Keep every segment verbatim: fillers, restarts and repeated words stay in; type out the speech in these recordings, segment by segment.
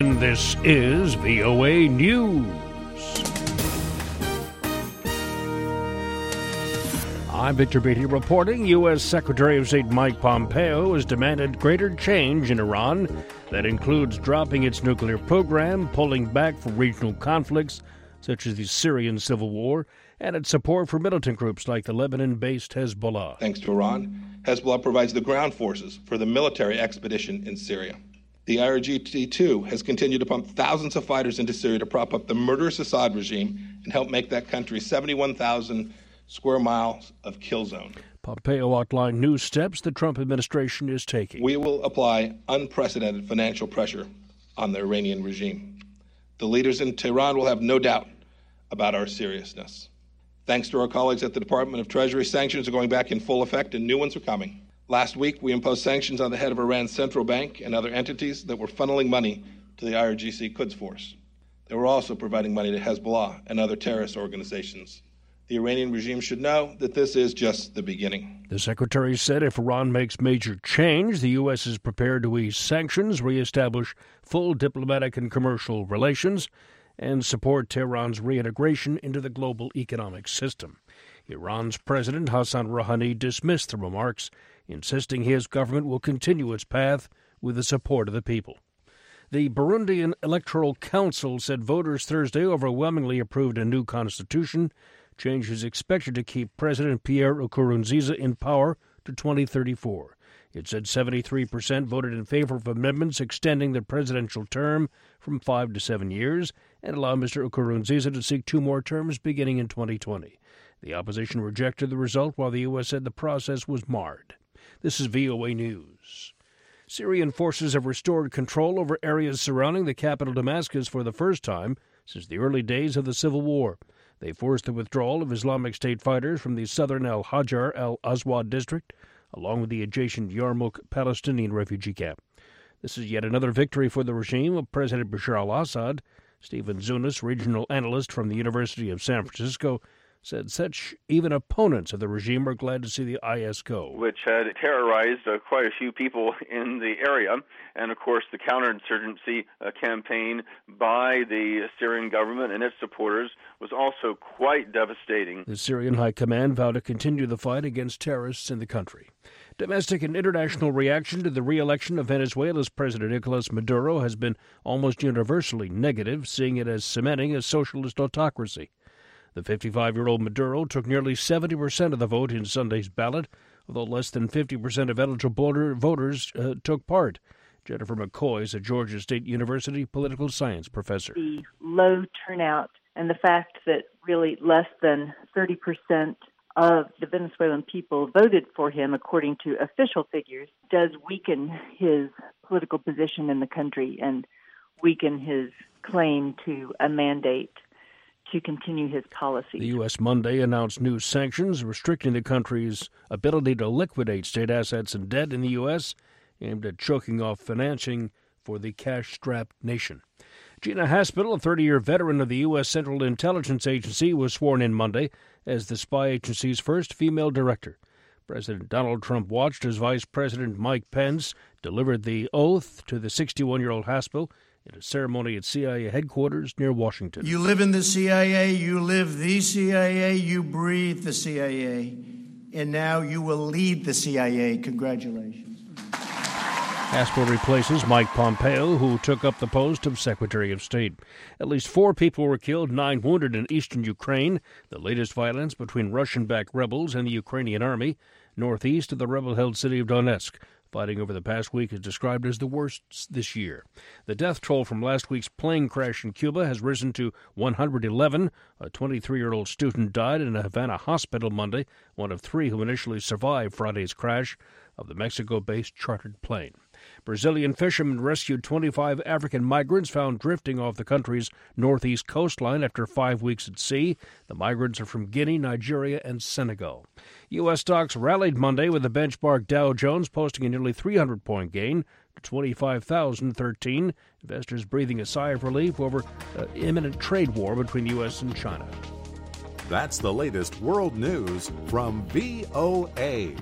This is V O A News. I'm Victor Beatty reporting. U S. Secretary of State Mike Pompeo has demanded greater change in Iran that includes dropping its nuclear program, pulling back from regional conflicts such as the Syrian civil war, and its support for militant groups like the Lebanon-based Hezbollah. Thanks to Iran, Hezbollah provides the ground forces for the military expedition in Syria. The I R G T two has continued to pump thousands of fighters into Syria to prop up the murderous Assad regime and help make that country seventy-one thousand square miles of kill zone. Pompeo outlined new steps the Trump administration is taking. We will apply unprecedented financial pressure on the Iranian regime. The leaders in Tehran will have no doubt about our seriousness. Thanks to our colleagues at the Department of Treasury, sanctions are going back in full effect and new ones are coming. Last week, we imposed sanctions on the head of Iran's central bank and other entities that were funneling money to the I R G C Quds Force. They were also providing money to Hezbollah and other terrorist organizations. The Iranian regime should know that this is just the beginning. The secretary said if Iran makes major change, the U S is prepared to ease sanctions, reestablish full diplomatic and commercial relations, and support Tehran's reintegration into the global economic system. Iran's President Hassan Rouhani dismissed the remarks, insisting his government will continue its path with the support of the people. The Burundian Electoral Council said voters Thursday overwhelmingly approved a new constitution. Change is expected to keep President Pierre Nkurunziza in power to twenty thirty-four. It said seventy-three percent voted in favor of amendments extending the presidential term from five to seven years and allow Mister Nkurunziza to seek two more terms beginning in twenty twenty. The opposition rejected the result, while the U S said the process was marred. This is V O A News. Syrian forces have restored control over areas surrounding the capital Damascus for the first time since the early days of the civil war. They forced the withdrawal of Islamic State fighters from the southern al-Hajar al-Aswad district, along with the adjacent Yarmouk Palestinian refugee camp. This is yet another victory for the regime of President Bashar al-Assad. Stephen Zunis, regional analyst from the University of San Francisco, said such even opponents of the regime are glad to see the I S go. Which had terrorized uh, quite a few people in the area. And, of course, the counterinsurgency uh, campaign by the Syrian government and its supporters was also quite devastating. The Syrian High Command vowed to continue the fight against terrorists in the country. Domestic and international reaction to the re-election of Venezuela's President Nicolas Maduro has been almost universally negative, seeing it as cementing a socialist autocracy. The fifty-five-year-old Maduro took nearly seventy percent of the vote in Sunday's ballot, although less than fifty percent of eligible voters uh, took part. Jennifer McCoy is a Georgia State University political science professor. The low turnout and the fact that really less than thirty percent of the Venezuelan people voted for him, according to official figures, does weaken his political position in the country and weaken his claim to a mandate to continue his policy. The U S Monday announced new sanctions restricting the country's ability to liquidate state assets and debt in the U S, aimed at choking off financing for the cash-strapped nation. Gina Haspel, a thirty-year veteran of the U S Central Intelligence Agency, was sworn in Monday as the spy agency's first female director. President Donald Trump watched as Vice President Mike Pence delivered the oath to the sixty-one-year-old Haspel in a ceremony at C I A headquarters near Washington. You live in the C I A, you live the C I A, you breathe the C I A, and now you will lead the C I A. Congratulations. Haspel replaces Mike Pompeo, who took up the post of Secretary of State. At least four people were killed, nine wounded in eastern Ukraine, the latest violence between Russian-backed rebels and the Ukrainian army, northeast of the rebel-held city of Donetsk. Fighting over the past week is described as the worst this year. The death toll from last week's plane crash in Cuba has risen to one hundred eleven. A twenty-three-year-old student died in a Havana hospital Monday, one of three who initially survived Friday's crash of the Mexico-based chartered plane. Brazilian fishermen rescued twenty-five African migrants found drifting off the country's northeast coastline after five weeks at sea. The migrants are from Guinea, Nigeria, and Senegal. U S stocks rallied Monday with the benchmark Dow Jones posting a nearly three hundred point gain to twenty-five thousand thirteen. Investors breathing a sigh of relief over an imminent trade war between the U S and China. That's the latest world news from V O A.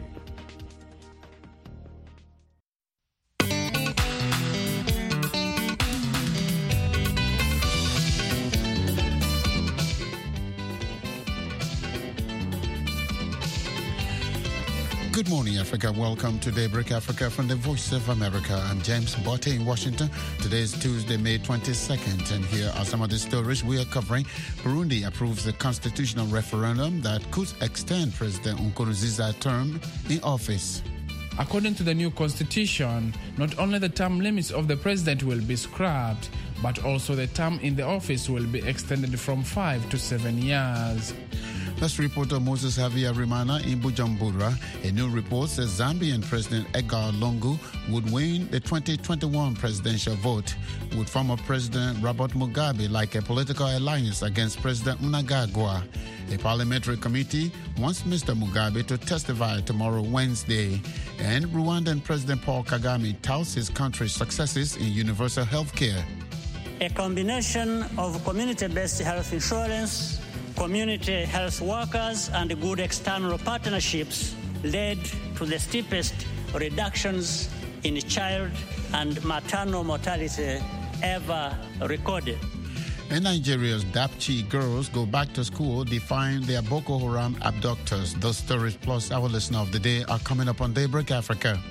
Good morning, Africa. Welcome to Daybreak Africa from the Voice of America. I'm James Botte in Washington. Today is Tuesday, May twenty-second, and here are some of the stories we are covering. Burundi approves a constitutional referendum that could extend President Nkurunziza's term in office. According to the new constitution, not only the term limits of the president will be scrapped, but also the term in the office will be extended from five to seven years. That's reporter Moses Havyarimana in Bujumbura. A new report says Zambian President Edgar Lungu would win the twenty twenty-one presidential vote, with former President Robert Mugabe like a political alliance against President Mnangagwa. A parliamentary committee wants Mister Mugabe to testify tomorrow, Wednesday. And Rwandan President Paul Kagame touts his country's successes in universal health care. A combination of community-based health insurance, community health workers, and good external partnerships led to the steepest reductions in child and maternal mortality ever recorded. And Nigeria's Dapchi girls go back to school defying their Boko Haram abductors. Those stories plus our listener of the day are coming up on Daybreak Africa.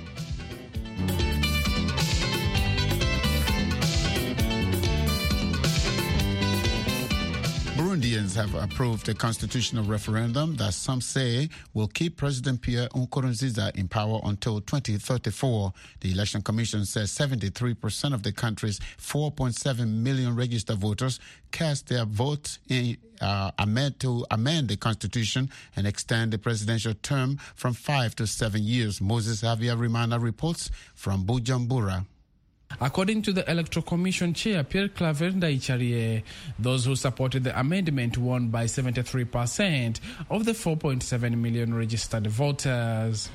Burundians have approved a constitutional referendum that some say will keep President Pierre Nkurunziza in power until twenty thirty-four. The Election Commission says seventy-three percent of the country's four point seven million registered voters cast their vote in uh, amend to amend the constitution and extend the presidential term from five to seven years. Moses Havyarimana reports from Bujumbura. According to the Electoral Commission Chair Pierre Claver Ndayicariye, those who supported the amendment won by seventy-three percent of the four point seven million registered voters.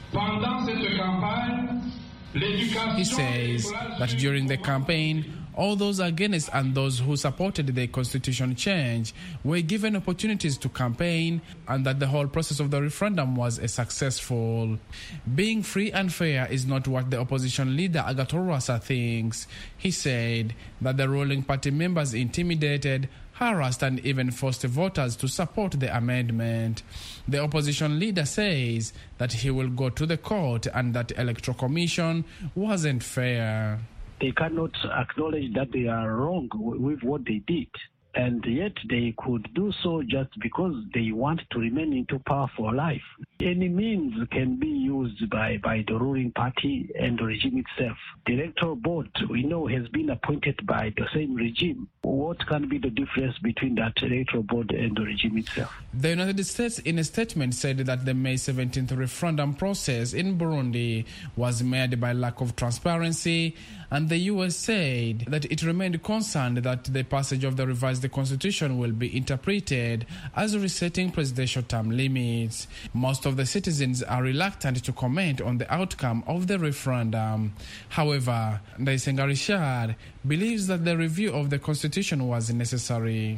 He says that during the campaign, all those against and those who supported the constitution change were given opportunities to campaign, and that the whole process of the referendum was a successful. Being free and fair is not what the opposition leader Agathon Rwasa thinks. He said that the ruling party members intimidated, harassed and even forced voters to support the amendment. The opposition leader says that he will go to the court and that Electoral Commission wasn't fair. They cannot acknowledge that they are wrong with what they did. And yet they could do so just because they want to remain into power for life. Any means can be used by, by the ruling party and the regime itself. The electoral board, we know, has been appointed by the same regime. What can be the difference between that electoral board and the regime itself? The United States, in a statement, said that the May seventeenth referendum process in Burundi was marred by lack of transparency, and the U S said that it remained concerned that the passage of the revised constitution will be interpreted as resetting presidential term limits. Most of the citizens are reluctant to comment on the outcome of the referendum. However, Ndaisenga Richard believes that the review of the constitution was necessary.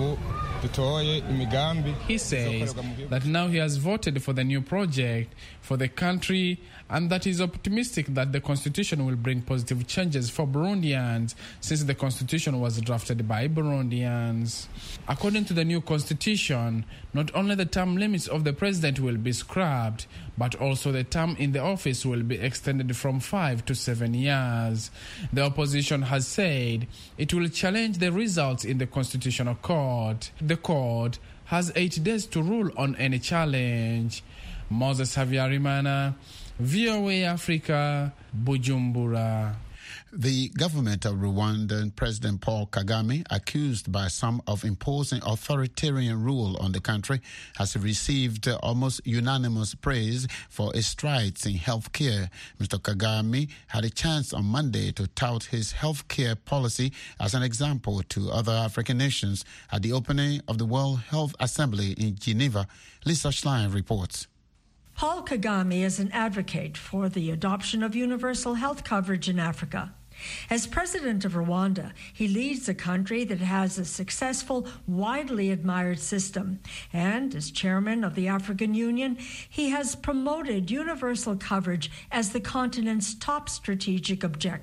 He says that now he has voted for the new project for the country, and that is optimistic that the constitution will bring positive changes for Burundians, since the constitution was drafted by Burundians. According to the new constitution, not only the term limits of the president will be scrapped, but also the term in the office will be extended from five to seven years. The opposition has said it will challenge the results in the Constitutional Court. The court has eight days to rule on any challenge. Moses Havyarimana, V O A Africa, Bujumbura. The government of Rwandan President Paul Kagame, accused by some of imposing authoritarian rule on the country, has received almost unanimous praise for his strides in health care. Mister Kagame had a chance on Monday to tout his health care policy as an example to other African nations at the opening of the World Health Assembly in Geneva. Lisa Schlein reports. Paul Kagame is an advocate for the adoption of universal health coverage in Africa. As president of Rwanda, he leads a country that has a successful, widely admired system. And as chairman of the African Union, he has promoted universal coverage as the continent's top strategic objective.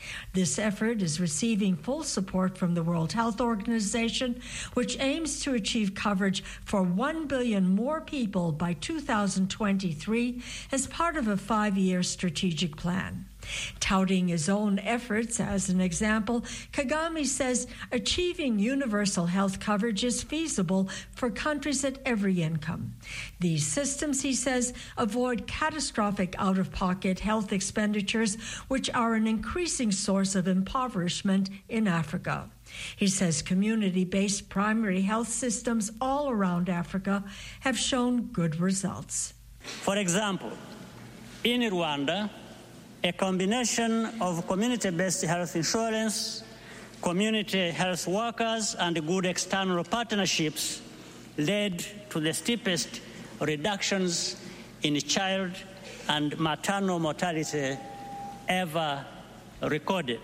This effort is receiving full support from the World Health Organization, which aims to achieve coverage for one billion more people by two thousand twenty-three as part of a five-year strategic plan. Touting his own efforts as an example, Kagame says achieving universal health coverage is feasible for countries at every income. These systems, he says, avoid catastrophic out-of-pocket health expenditures, which are an increasing source of impoverishment in Africa. He says community-based primary health systems all around Africa have shown good results. For example, in Rwanda, a combination of community-based health insurance, community health workers, and good external partnerships led to the steepest reductions in child and maternal mortality ever recorded.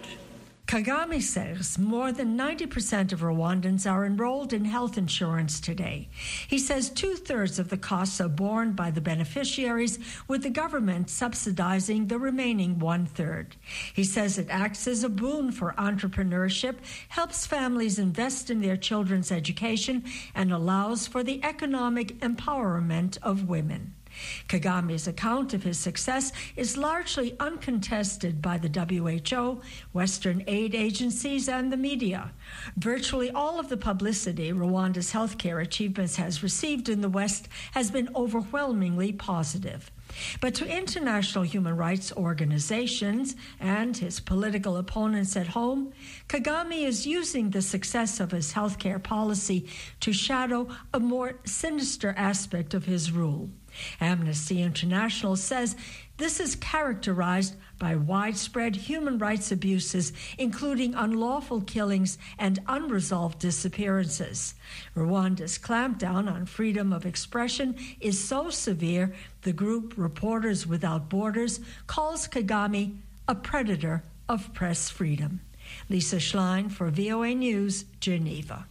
Kagame says more than ninety percent of Rwandans are enrolled in health insurance today. He says two-thirds of the costs are borne by the beneficiaries, with the government subsidizing the remaining one-third. He says it acts as a boon for entrepreneurship, helps families invest in their children's education, and allows for the economic empowerment of women. Kagame's account of his success is largely uncontested by the W H O, Western aid agencies, and the media. Virtually all of the publicity Rwanda's healthcare achievements has received in the West has been overwhelmingly positive. But to international human rights organizations and his political opponents at home, Kagame is using the success of his healthcare policy to shadow a more sinister aspect of his rule. Amnesty International says this is characterized by widespread human rights abuses, including unlawful killings and unresolved disappearances. Rwanda's clampdown on freedom of expression is so severe, the group Reporters Without Borders calls Kagame a predator of press freedom. Lisa Schlein for V O A News, Geneva.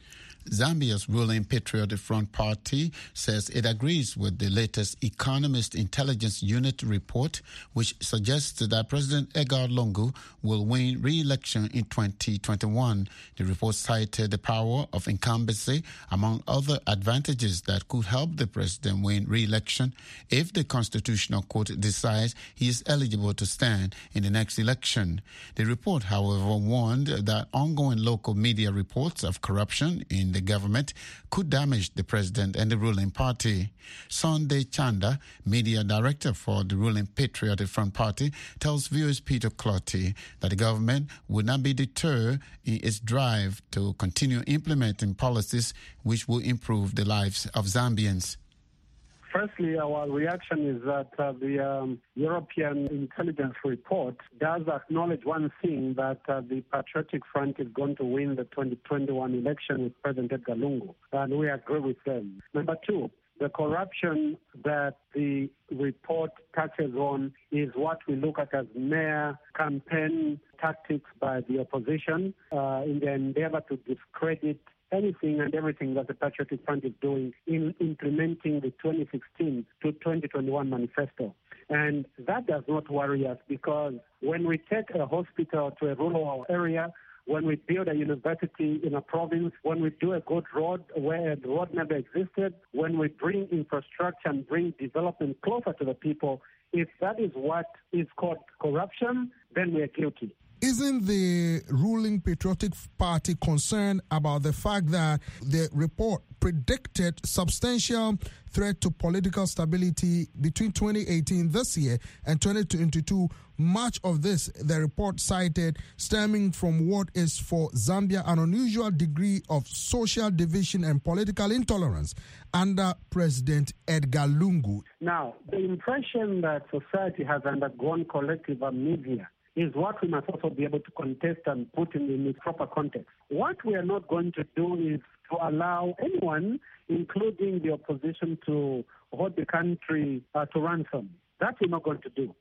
Zambia's ruling Patriotic Front Party says it agrees with the latest Economist Intelligence Unit report, which suggests that President Edgar Lungu will win re-election in twenty twenty-one. The report cited the power of incumbency, among other advantages that could help the president win re-election if the Constitutional Court decides he is eligible to stand in the next election. The report, however, warned that ongoing local media reports of corruption in the government could damage the president and the ruling party. Sunday Chanda, media director for the ruling Patriotic Front Party, tells viewers Peter Clotty that the government would not be deterred in its drive to continue implementing policies which will improve the lives of Zambians. Firstly, our reaction is that uh, the um, European intelligence report does acknowledge one thing, that uh, the Patriotic Front is going to win the twenty twenty-one election with President Edgar Lungu, and we agree with them. Number two, the corruption that the report touches on is what we look at as mere campaign tactics by the opposition uh, in the endeavor to discredit anything and everything that the Patriotic Front is doing in implementing the twenty sixteen to twenty twenty-one manifesto. And that does not worry us, because when we take a hospital to a rural area, when we build a university in a province, when we do a good road where the road never existed, when we bring infrastructure and bring development closer to the people, if that is what is called corruption, then we are guilty. Isn't the ruling Patriotic Party concerned about the fact that the report predicted substantial threat to political stability between twenty eighteen, this year, and twenty twenty-two? Much of this, the report cited, stemming from what is for Zambia an unusual degree of social division and political intolerance under President Edgar Lungu. Now, the impression that society has undergone collective amnesia is what we must also be able to contest and put in, in its proper context. What we are not going to do is to allow anyone, including the opposition, to hold the country uh, to ransom. That we're not going to do.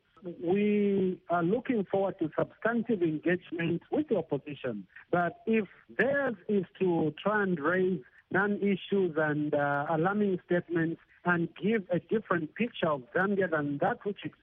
We are looking forward to substantive engagement with the opposition. But if theirs is to try and raise non-issues and uh, alarming statements and give a different picture of Zambia than that which exists,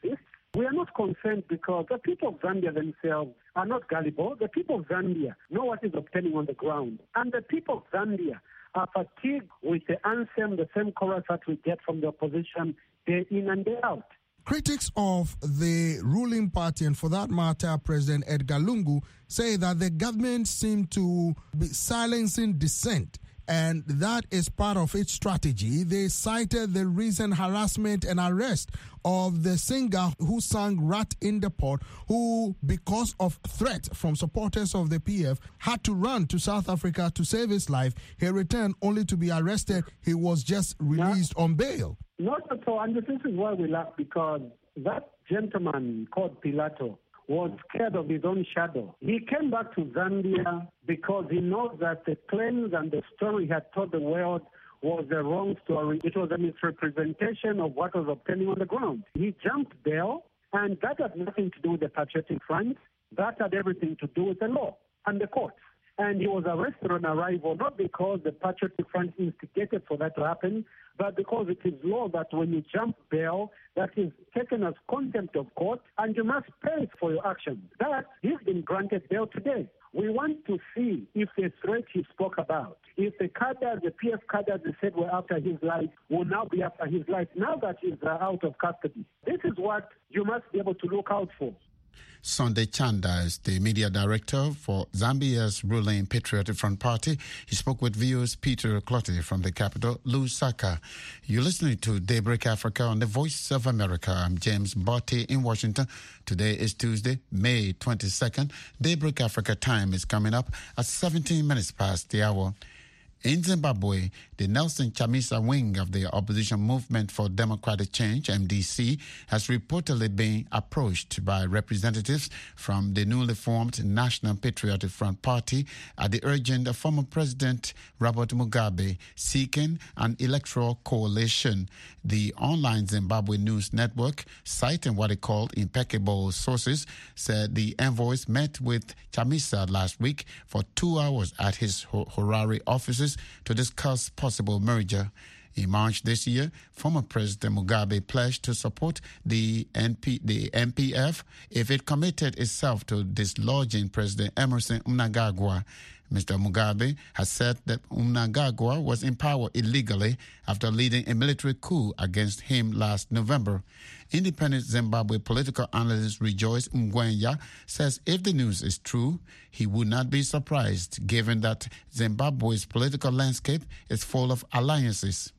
We are not concerned because the people of Zambia themselves are not gullible. The people of Zambia know what is obtaining on the ground. And the people of Zambia are fatigued with the anthem, the same chorus that we get from the opposition day in and day out. Critics of the ruling party, and for that matter, President Edgar Lungu, say that the government seemed to be silencing dissent, and that is part of its strategy. They cited the recent harassment and arrest of the singer who sang Rat in the Pot, who, because of threats from supporters of the P F, had to run to South Africa to save his life. He returned only to be arrested. He was just released on bail. Not at all, and this is why we laugh, because that gentleman called Pilato was scared of his own shadow. He came back to Zambia because he knows that the claims and the story he had told the world was the wrong story. It was a misrepresentation of what was obtaining on the ground. He jumped bail, and that had nothing to do with the Patriotic Front. That had everything to do with the law and the courts. And he was arrested on arrival, not because the Patriotic Front instigated for that to happen, but because it is law that when you jump bail, that is taken as contempt of court, and you must pay for your actions. That he's been granted bail today. We want to see if the threat he spoke about, if the cadres, the P F cadres they said were after his life, will now be after his life, now that he's uh, out of custody. This is what you must be able to look out for. Sunday Chanda is the media director for Zambia's ruling Patriotic Front Party. He spoke with V O's Peter Clottey from the capital, Lusaka. You're listening to Daybreak Africa on the Voice of America. I'm James Botti in Washington. Today is Tuesday, May twenty-second. Daybreak Africa time is coming up at seventeen minutes past the hour. In Zimbabwe, the Nelson Chamisa wing of the Opposition Movement for Democratic Change, M D C, has reportedly been approached by representatives from the newly formed National Patriotic Front Party at the urging of former President Robert Mugabe, seeking an electoral coalition. The online Zimbabwe news network, citing what it called impeccable sources, said the envoys met with Chamisa last week for two hours at his Harare offices to discuss possible merger. In March this year, former President Mugabe pledged to support the N P, the M P F if it committed itself to dislodging President Emerson Mnangagwa. Mister Mugabe has said that Mnangagwa was in power illegally after leading a military coup against him last November. Independent Zimbabwe political analyst Rejoice Mgwenya says if the news is true, he would not be surprised given that Zimbabwe's political landscape is full of alliances.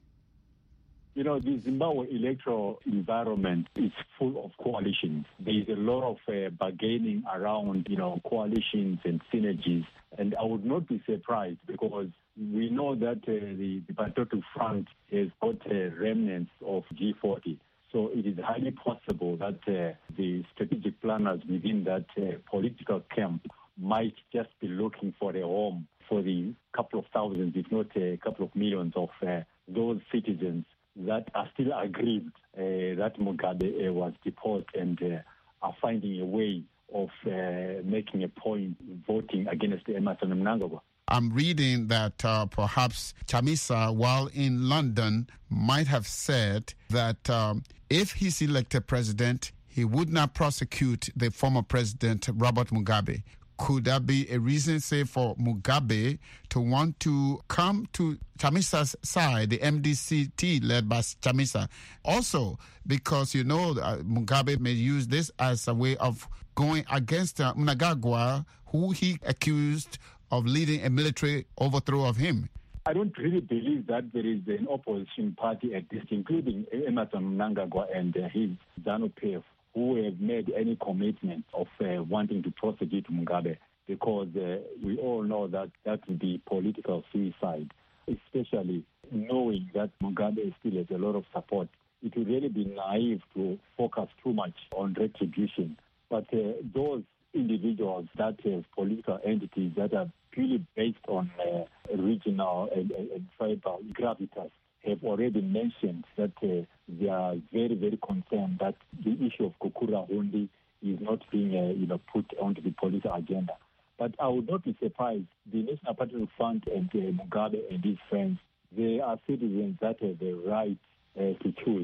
You know, the Zimbabwe electoral environment is full of coalitions. There is a lot of uh, bargaining around, you know, coalitions and synergies. And I would not be surprised because we know that uh, the, the Patriotic Front has got uh, remnants of G forty. So it is highly possible that uh, the strategic planners within that uh, political camp might just be looking for a home for the couple of thousands, if not a couple of millions of uh, those citizens that are still aggrieved uh, that Mugabe uh, was deposed and uh, are finding a way of uh, making a point voting against Emerson Mnangagwa. I'm reading that uh, perhaps Chamisa, while in London, might have said that um, if he's elected president, he would not prosecute the former president, Robert Mugabe. Could that be a reason, say, for Mugabe to want to come to Chamisa's side, the M D C T led by Chamisa? Also, because, you know, uh, Mugabe may use this as a way of going against uh, Mnangagwa, who he accused of leading a military overthrow of him. I don't really believe that there is an opposition party at this, including Emerson Mnangagwa and uh, his ZANU-P F, who have made any commitment of uh, wanting to prosecute Mugabe, because uh, we all know that that would be political suicide, especially knowing that Mugabe still has a lot of support. It would really be naive to focus too much on retribution. But uh, those individuals that have political entities that are purely based on uh, regional and, and tribal gravitas have already mentioned that uh, they are very, very concerned that the issue of Kukura Hundi is not being uh, you know, put onto the political agenda. But I would not be surprised. The National Patriotic Front and uh, Mugabe and his friends, they are citizens that have the right uh, to choose.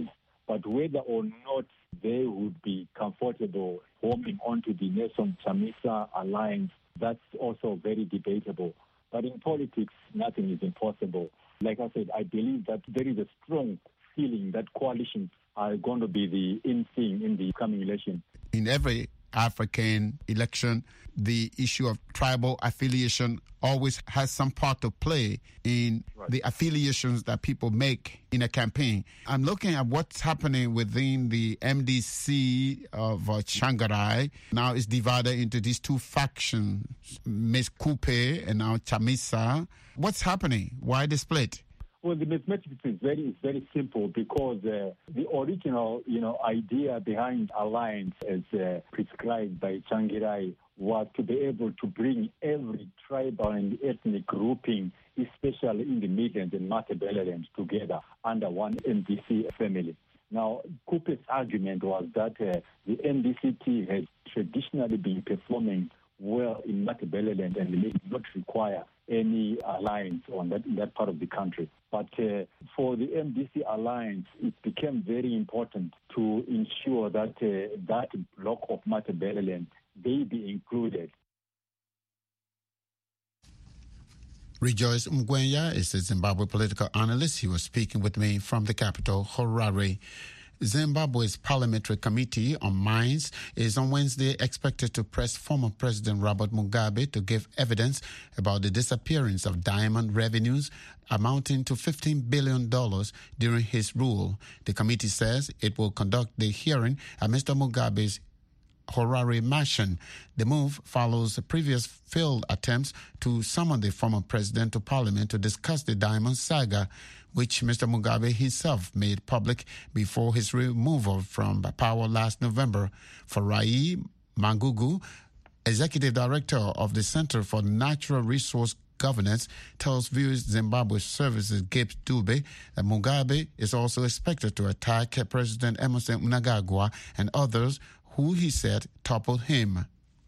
But whether or not they would be comfortable forming onto the Nelson Chamisa alliance, that's also very debatable. But in politics, nothing is impossible. Like I said, I believe that there is a strong feeling that coalitions are going to be the in thing in the coming election. In every African election, the issue of tribal affiliation always has some part to play in right. the affiliations that people make in a campaign. I'm looking at what's happening within the M D C of uh, Shangarai. Now it's divided into these two factions, Miss Coupe and now Chamisa. What's happening? Why the split? Well, the mathematics is very is very simple because uh, the original, you know, idea behind alliance as uh, prescribed by Tsvangirai was to be able to bring every tribal and ethnic grouping, especially in the Midlands and Matabeleland, together under one M D C family. Now, Coupe's argument was that uh, the M D C T has traditionally been performing well in Matabeleland and may not require any alliance on that, in that part of the country. But uh, for the M D C alliance, it became very important to ensure that uh, that block of Matabeleland, they be included. Rejoice Mgwenya is a Zimbabwe political analyst. He was speaking with me from the capital, Harare. Zimbabwe's Parliamentary Committee on Mines is on Wednesday expected to press former President Robert Mugabe to give evidence about the disappearance of diamond revenues amounting to fifteen billion dollars during his rule. The committee says it will conduct the hearing at Mister Mugabe's Harare mansion. The move follows previous failed attempts to summon the former president to parliament to discuss the diamond saga, which Mister Mugabe himself made public before his removal from power last November. Farai Mangugu, executive director of the Center for Natural Resource Governance, tells viewers Zimbabwe Services Gibbs Dube that Mugabe is also expected to attack President Emmerson Mnangagwa and others who he said toppled him.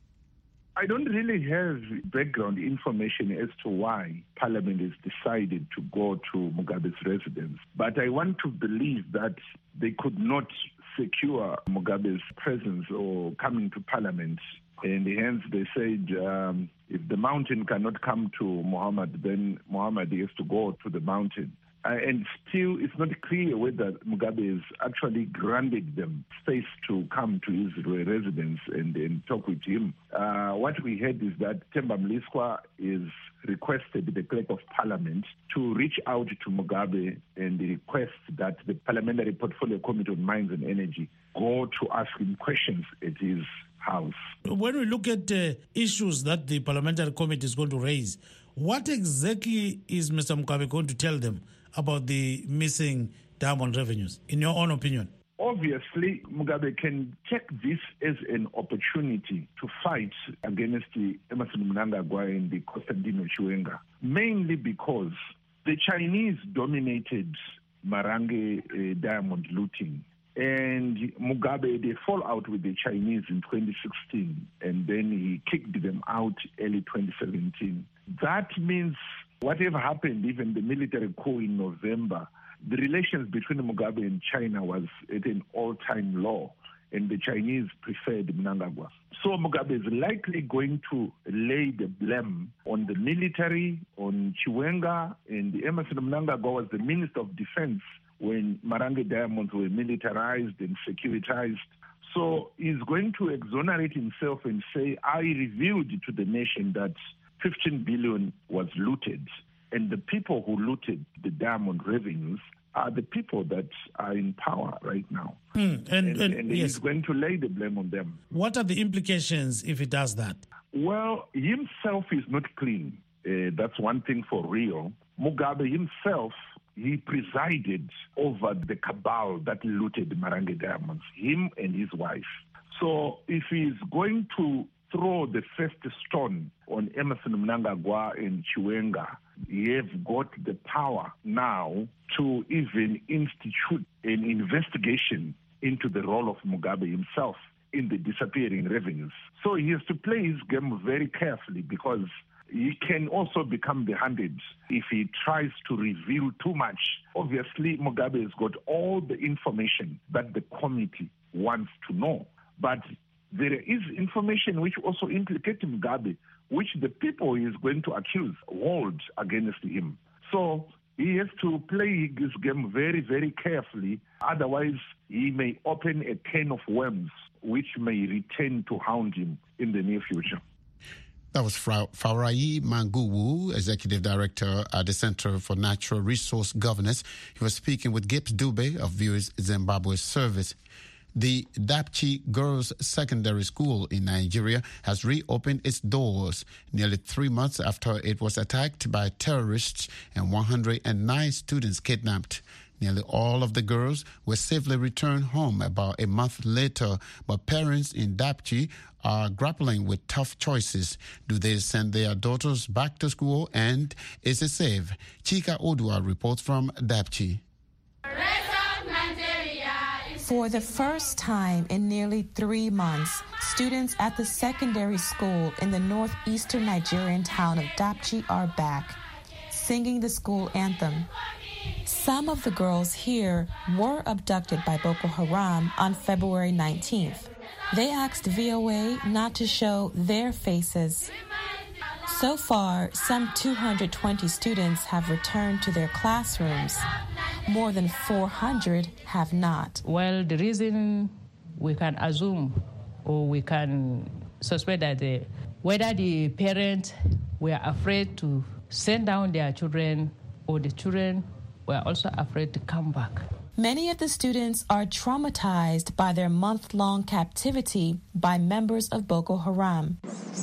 I don't really have background information as to why Parliament has decided to go to Mugabe's residence, but I want to believe that they could not secure Mugabe's presence or coming to Parliament. And hence they said um, if the mountain cannot come to Muhammad, then Muhammad has to go to the mountain. Uh, and still, it's not clear whether Mugabe has actually granted them space to come to his residence and, and talk with him. Uh, what we heard is that Themba Mliswa is requested the Clerk of Parliament to reach out to Mugabe and request that the Parliamentary Portfolio Committee on Mines and Energy go to ask him questions at his house. When we look at uh, issues that the Parliamentary Committee is going to raise, what exactly is Mister Mugabe going to tell them about the missing diamond revenues, in your own opinion? Obviously, Mugabe can take this as an opportunity to fight against the Emmerson Mnangagwa and the Constantino Chiwenga, mainly because the Chinese dominated Marange uh, diamond looting. And Mugabe, they fall out with the Chinese in twenty sixteen, and then he kicked them out early twenty seventeen. That means whatever happened, even the military coup in November, the relations between Mugabe and China was at an all-time low, and the Chinese preferred Mnangagwa. So Mugabe is likely going to lay the blame on the military, on Chiwenga, and Emmerson Mnangagwa was the Minister of Defense when Marange diamonds were militarized and securitized. So he's going to exonerate himself and say, I revealed to the nation that fifteen billion was looted. And the people who looted the diamond revenues are the people that are in power right now. Mm, and and, and, and yes. he's going to lay the blame on them. What are the implications if he does that? Well, himself is not clean. Uh, that's one thing for real. Mugabe himself, he presided over the cabal that looted the Marange diamonds, him and his wife. So if he's going to throw the first stone on Emmerson Mnangagwa and Chiwenga, he have got the power now to even institute an investigation into the role of Mugabe himself in the disappearing revenues. So he has to play his game very carefully because he can also become the-handed if he tries to reveal too much. Obviously, Mugabe has got all the information that the committee wants to know. But there is information which also implicates Mugabe, which the people he is going to accuse hold against him. So he has to play his game very, very carefully. Otherwise, he may open a can of worms which may return to haunt him in the near future. That was Farai Manguwu, Executive Director at the Center for Natural Resource Governance. He was speaking with Gibbs Dube of V O A's Zimbabwe service. The Dapchi Girls Secondary School in Nigeria has reopened its doors nearly three months after it was attacked by terrorists and one hundred nine students kidnapped. Nearly all of the girls were safely returned home about a month later, but parents in Dapchi are grappling with tough choices. Do they send their daughters back to school, and is it safe? Chika Odua reports from Dapchi. For the first time in nearly three months, students at the secondary school in the northeastern Nigerian town of Dapchi are back, singing the school anthem. Some of the girls here were abducted by Boko Haram on February nineteenth. They asked V O A not to show their faces. So far, some two hundred twenty students have returned to their classrooms. More than four hundred have not. Well, the reason we can assume or we can suspect that the, whether the parents were afraid to send down their children or the children were also afraid to come back. Many of the students are traumatized by their month-long captivity by members of Boko Haram.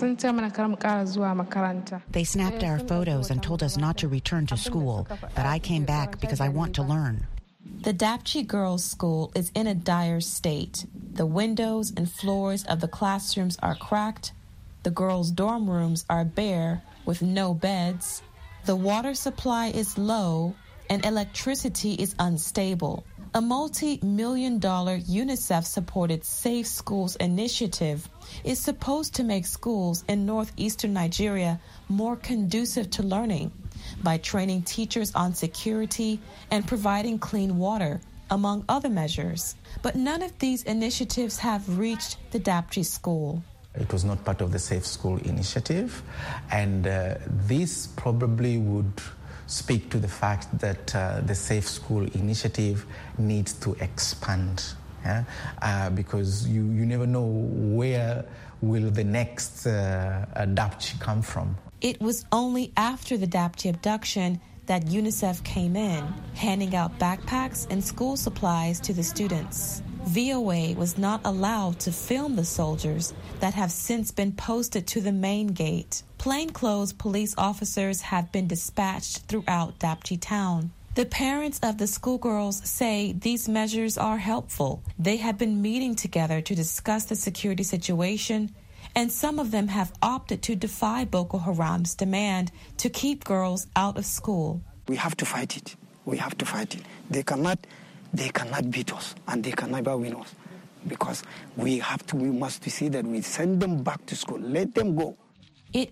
They snapped our photos and told us not to return to school, but I came back because I want to learn. The Dapchi Girls' School is in a dire state. The windows and floors of the classrooms are cracked. The girls' dorm rooms are bare with no beds. The water supply is low and electricity is unstable. A multi-million dollar UNICEF-supported Safe Schools initiative is supposed to make schools in northeastern Nigeria more conducive to learning by training teachers on security and providing clean water, among other measures. But none of these initiatives have reached the Dapchi school. It was not part of the Safe School initiative, and uh, this probably would speak to the fact that uh, the Safe School initiative needs to expand, yeah? uh, because you, you never know where will the next uh, Dapchi come from. It was only after the Dapchi abduction that UNICEF came in, handing out backpacks and school supplies to the students. V O A was not allowed to film the soldiers that have since been posted to the main gate. Plainclothes police officers have been dispatched throughout Dapchi town. The parents of the schoolgirls say these measures are helpful. They have been meeting together to discuss the security situation, and some of them have opted to defy Boko Haram's demand to keep girls out of school. We have to fight it. We have to fight it. They cannot, they cannot beat us, and they can never win us, because we have to. We must see that we send them back to school. Let them go. It.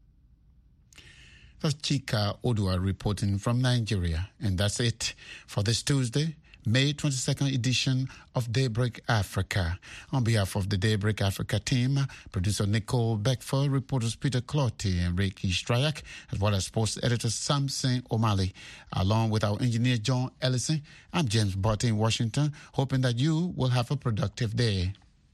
That's Chika Odua reporting from Nigeria. And that's it for this Tuesday, May twenty-second edition of Daybreak Africa. On behalf of the Daybreak Africa team, producer Nicole Beckford, reporters Peter Clotti and Ricky Stryak, as well as sports editor Samson O'Malley, along with our engineer John Ellison, I'm James Barton in Washington, hoping that you will have a productive day.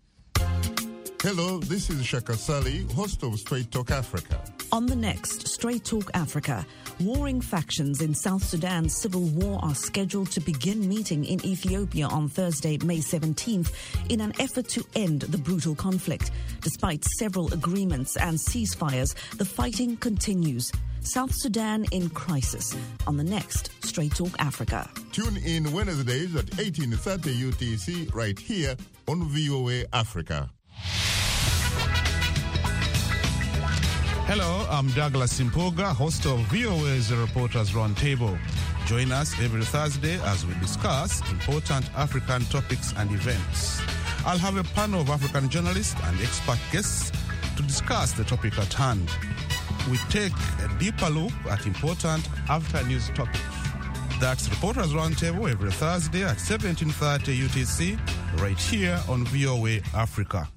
Hello, this is Shaka Sali, host of Straight Talk Africa. On the next Straight Talk Africa, warring factions in South Sudan's civil war are scheduled to begin meeting in Ethiopia on Thursday, May seventeenth, in an effort to end the brutal conflict. Despite several agreements and ceasefires, the fighting continues. South Sudan in crisis. On the next Straight Talk Africa. Tune in Wednesdays at eighteen thirty U T C right here on V O A Africa. Hello, I'm Douglas Simpoga, host of V O A's Reporters Roundtable. Join us every Thursday as we discuss important African topics and events. I'll have a panel of African journalists and expert guests to discuss the topic at hand. we take a deeper look at important after-news topics. That's Reporters Roundtable every Thursday at seventeen thirty U T C, right here on V O A Africa.